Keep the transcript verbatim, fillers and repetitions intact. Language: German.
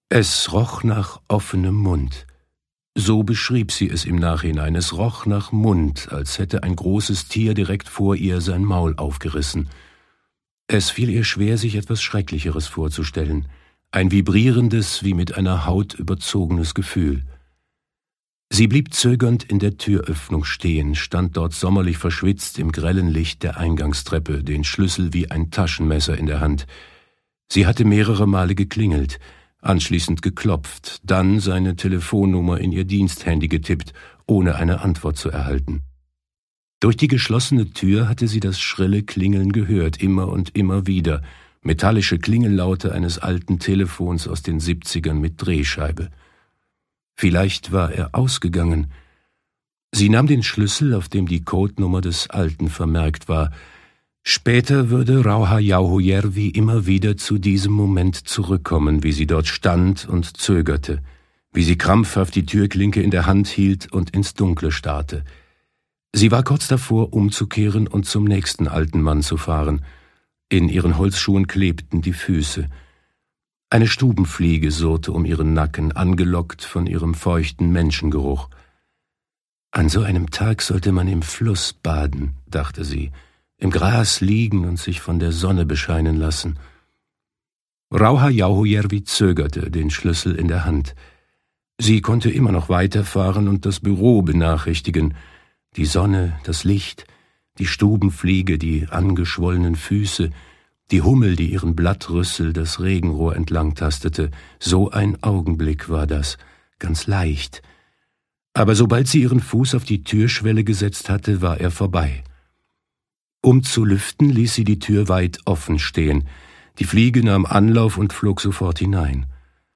Es roch nach offenem Mund. So beschrieb sie es im Nachhinein. Es roch nach Mund, als hätte ein großes Tier direkt vor ihr sein Maul aufgerissen. Es fiel ihr schwer, sich etwas Schrecklicheres vorzustellen. Ein vibrierendes, wie mit einer Haut überzogenes Gefühl. Sie blieb zögernd in der Türöffnung stehen, stand dort sommerlich verschwitzt im grellen Licht der Eingangstreppe, den Schlüssel wie ein Taschenmesser in der Hand. Sie hatte mehrere Male geklingelt, anschließend geklopft, dann seine Telefonnummer in ihr Diensthandy getippt, ohne eine Antwort zu erhalten. Durch die geschlossene Tür hatte sie das schrille Klingeln gehört, immer und immer wieder, metallische Klingellaute eines alten Telefons aus den siebzigern mit Drehscheibe. Vielleicht war er ausgegangen. Sie nahm den Schlüssel, auf dem die Codenummer des Alten vermerkt war. Später würde Rauha Jauhojärvi immer wieder zu diesem Moment zurückkommen, wie sie dort stand und zögerte, wie sie krampfhaft die Türklinke in der Hand hielt und ins Dunkle starrte. Sie war kurz davor, umzukehren und zum nächsten alten Mann zu fahren. In ihren Holzschuhen klebten die Füße. Eine Stubenfliege surrte um ihren Nacken, angelockt von ihrem feuchten Menschengeruch. An so einem Tag sollte man im Fluss baden, dachte sie, im Gras liegen und sich von der Sonne bescheinen lassen. Rauha Jauhojärvi zögerte, den Schlüssel in der Hand. Sie konnte immer noch weiterfahren und das Büro benachrichtigen. Die Sonne, das Licht, die Stubenfliege, die angeschwollenen Füße, die Hummel, die ihren Blattrüssel das Regenrohr entlang tastete, so ein Augenblick war das, ganz leicht. Aber sobald sie ihren Fuß auf die Türschwelle gesetzt hatte, war er vorbei. Um zu lüften, ließ sie die Tür weit offen stehen. Die Fliege nahm Anlauf und flog sofort hinein.